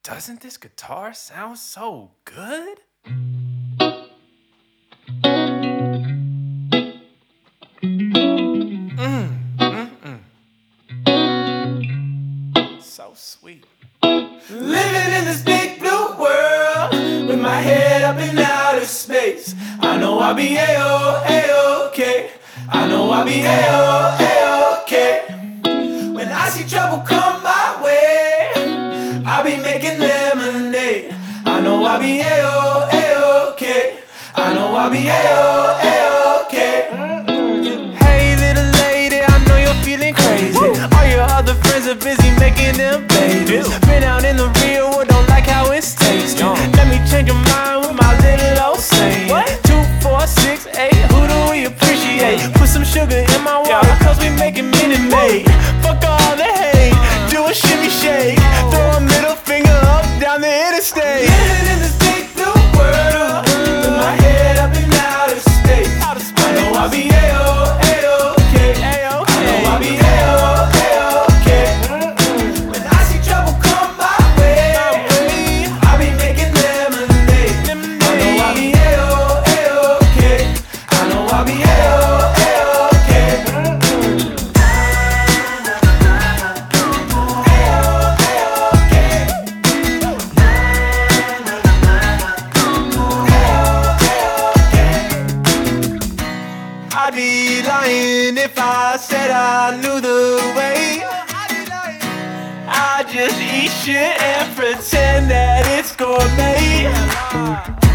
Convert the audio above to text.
Doesn't this guitar sound so good? So sweet. Living in this big blue world with my head up in outer space. I know I'll be A-O-A-OK. I know I'll be A-O-A-OK. When I see trouble come my way, I'll be making lemonade. I know I'll be A-O-A-OK. I know I'll be A-O-A-OK. Hey little lady, I know you're feeling crazy. All your other friends are busy making them babies. Been out in the real world, don't like how it's tasting. Let me change your mind with my little old saying. 2, 4, 6, 8, who do we appreciate? Put some sugar in my water, cause we making Minute Maid. Fuck all the hate, do a shimmy shake. Throw a middle finger up down the interstate. Living in this big blue world with my head up in outer space. I know I'll be A-O-A-OK. I know I'll be A-O-A-OK. When I see trouble come my way, I'll be making lemonade. I know I'll be A-O-A-OK. I know I'll be A-O-A-OK. I'd be lying if I said I knew the way. I just eat shit and pretend that it's gourmet.